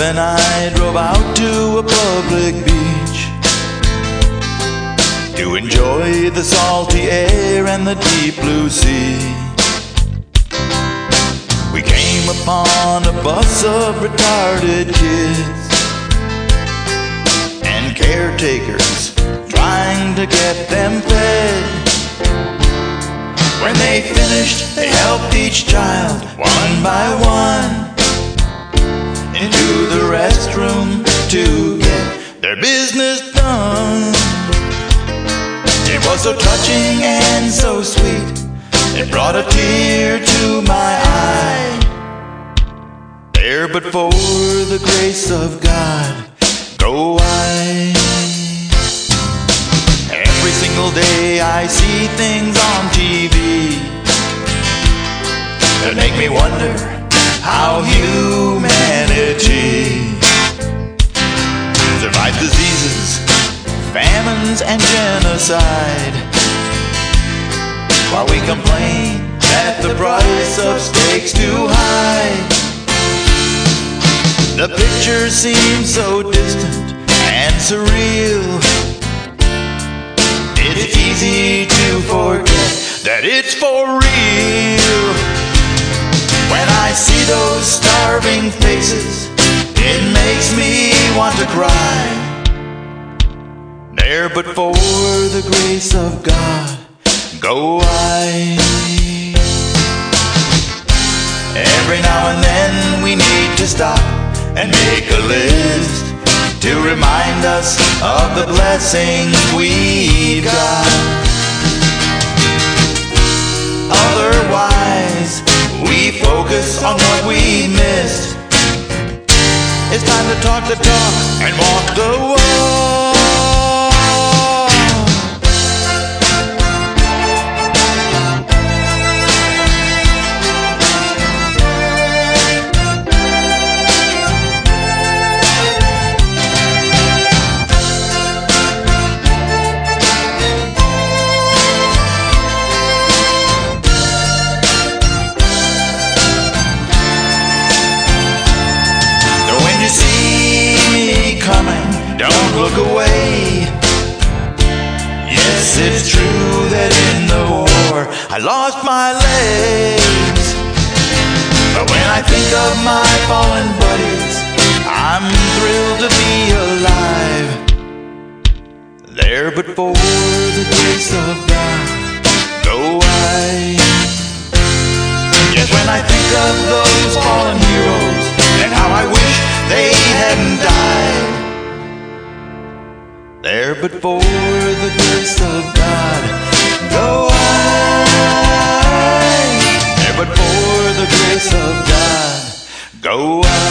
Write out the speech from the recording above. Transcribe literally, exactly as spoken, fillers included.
when I drove out to a public beach to enjoy the salty air and the deep blue sea. We came upon a bus of retarded kids and caretakers trying to get them fed. When they finished, they helped each child one by one into the restroom to get their business done. It was so touching and so sweet, it brought a tear to my eye. There but for the grace of God go I. Every single day I see things on T V that make me wonder how humanity survives diseases, famines, and genocide, while we complain that the price of steak's too high. The picture seems so distant and surreal. It's easy to forget that it's for real. When I see those starving faces, it makes me want to cry. There but for the grace of God go I. Every now and then we need to stop and make a list to remind us of the blessings we've got. Otherwise, we focus on what we missed. It's time to talk the talk and walk the walk. Don't look away. Yes, it's true that in the war I lost my legs, but when I think of my fallen buddies, I'm thrilled to be alive. There but for the grace of God go I. Yes, when I think of those fallen heroes and how I wish they hadn't died. There but for the grace of God go I. There but for the grace of God go I.